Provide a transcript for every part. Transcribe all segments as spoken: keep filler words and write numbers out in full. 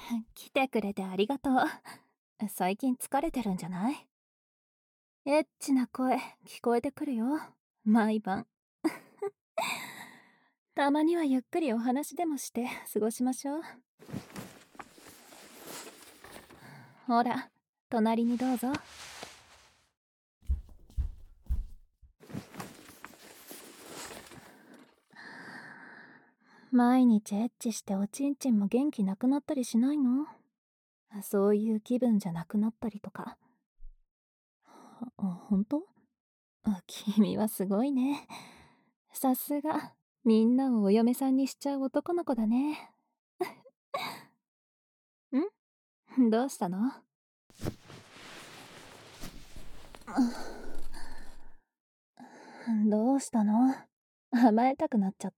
来てくれてありがとう。最近疲れてるんじゃない？エッチな声聞こえてくるよ、毎晩。たまにはゆっくりお話でもして過ごしましょう。ほら、隣にどうぞ。毎日エッチしておちんちんも元気なくなったりしないの？そういう気分じゃなくなったりとか。あ、ほんと？あ、君はすごいね。さすが、みんなをお嫁さんにしちゃう男の子だね。ん？どうしたの？どうしたの？甘えたくなっちゃった？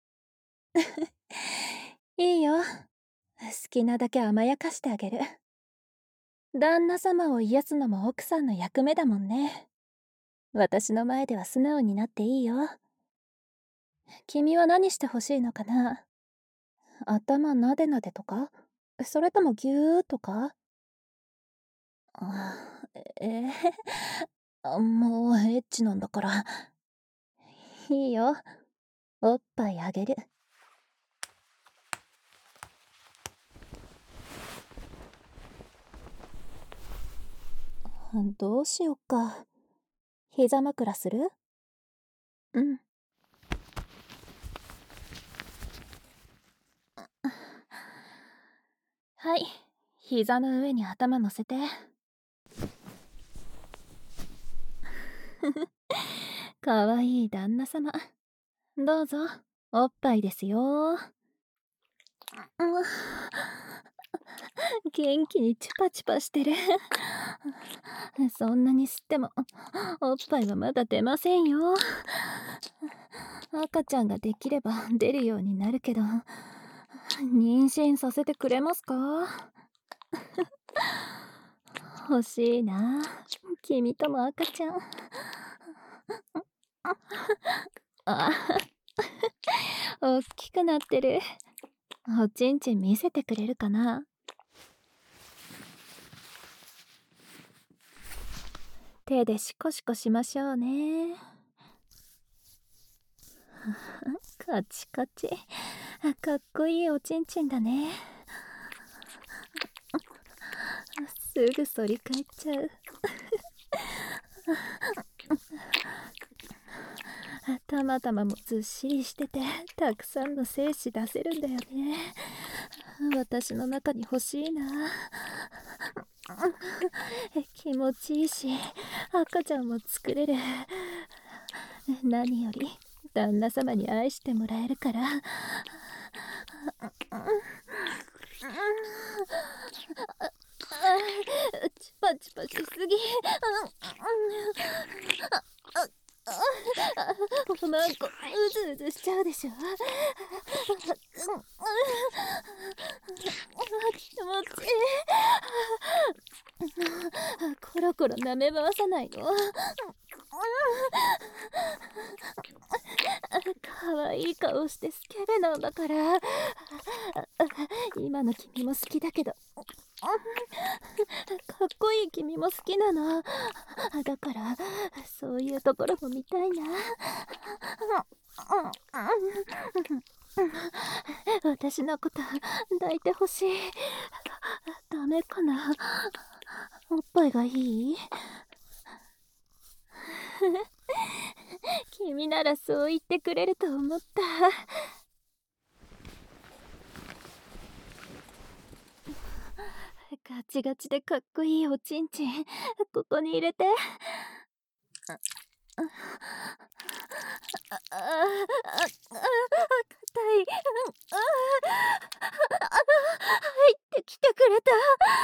いいよ。好きなだけ甘やかしてあげる。旦那様を癒すのも奥さんの役目だもんね。私の前では素直になっていいよ。君は何してほしいのかな？頭なでなでとか？それともぎゅーとか？あ、えー、あ、もうエッチなんだから。いいよ。おっぱいあげる。どうしよっか。膝枕する？うん。はい、膝の上に頭乗せて。かわいい旦那様。どうぞ、おっぱいですよ。うん、元気にチュパチュパしてる。そんなに吸ってもおっぱいはまだ出ませんよ。赤ちゃんができれば出るようになるけど、妊娠させてくれますか？欲しいな、君とも赤ちゃん。あ、おっきくなってる。おちんちん見せてくれるかな？手でシコシコしましょうね。カチカチ。かっこいいおちんちんだね。すぐ反り返っちゃう。たまたまもずっしりしててたくさんの精子出せるんだよね。私の中に欲しいな。気持ちいいし赤ちゃんも作れる。何より旦那様に愛してもらえるから。チュパチュパしすぎ。なんかうずうずしちゃうでしょ。気持ちいい。コロコロ舐め回さないの？かわいい顔してスケベなんだから。今の君も好きだけど、かっこいい君も好きなの。だからそういうところも見たいな。私のこと抱いてほしい。ダメかな？おっぱいがいい？君ならそう言ってくれると思った。ガチガチでかっこいいおちんちん、ここに入れて。あああ、硬い。入ってきてくれた。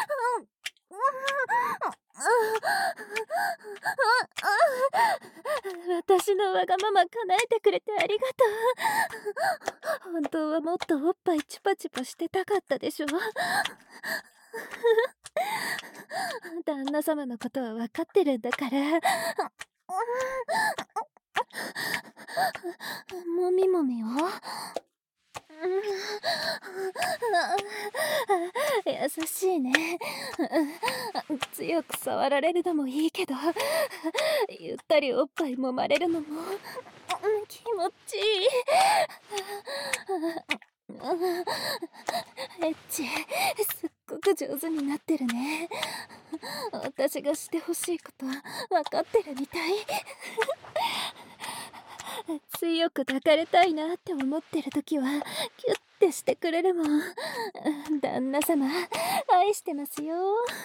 私のわがまま叶えてくれてありがとう。本当はもっとおっぱいチュパチュパしてたかったでしょ。旦那様のことは分かってるんだから。もみもみを。 優しいね。うん、強く触られるのもいいけど、ゆったりおっぱい揉まれるのも、うん、気持ちいい。エッチ、すっごく上手になってるね。私がしてほしいこと分かってるみたい。強く抱かれたいなって思ってる時はキュッてしてくれるもん。旦那様、愛してますよ。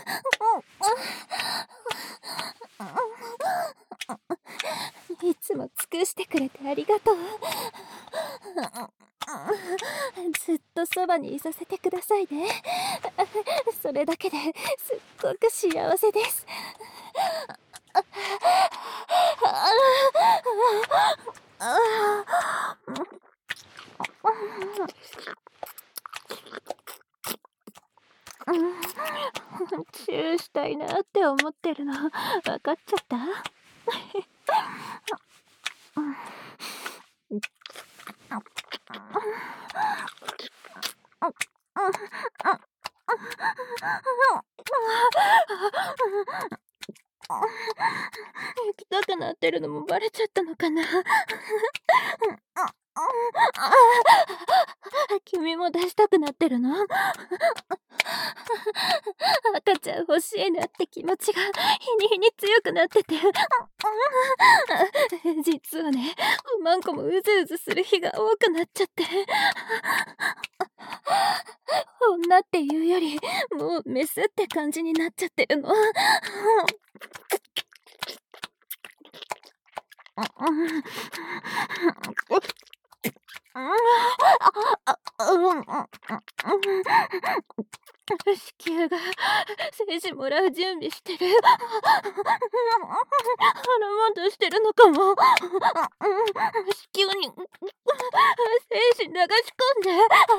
いつも尽くしてくれてありがとう。ずっとそばにいさせてくださいね。それだけですっごく幸せです。チューしたいなって思ってるの分かっちゃった？行きたくなってるのもバレちゃったのかな。君も出したくなってるの？赤ちゃん欲しいなって気持ちが日に日に強くなってて、実はね、おまんこもうずうずする日が多くなっちゃって、女っていうよりもうメスって感じになっちゃってるの。子宮が精子もらう準備してる。払わんとしてるのかも。子宮に精子流し込んで。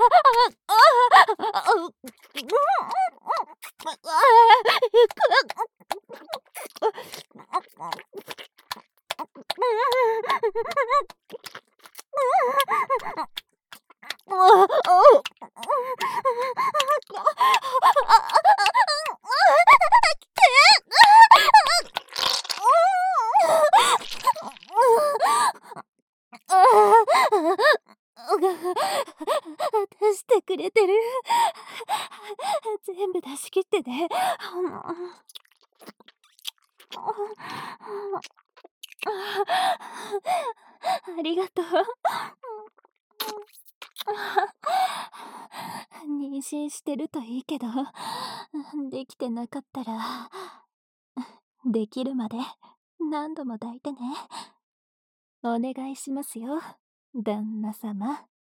出してくれてる。全部出し切ってね。ありがとう。妊娠してるといいけど、できてなかったら、できるまで何度も抱いてね。お願いしますよ、旦那様。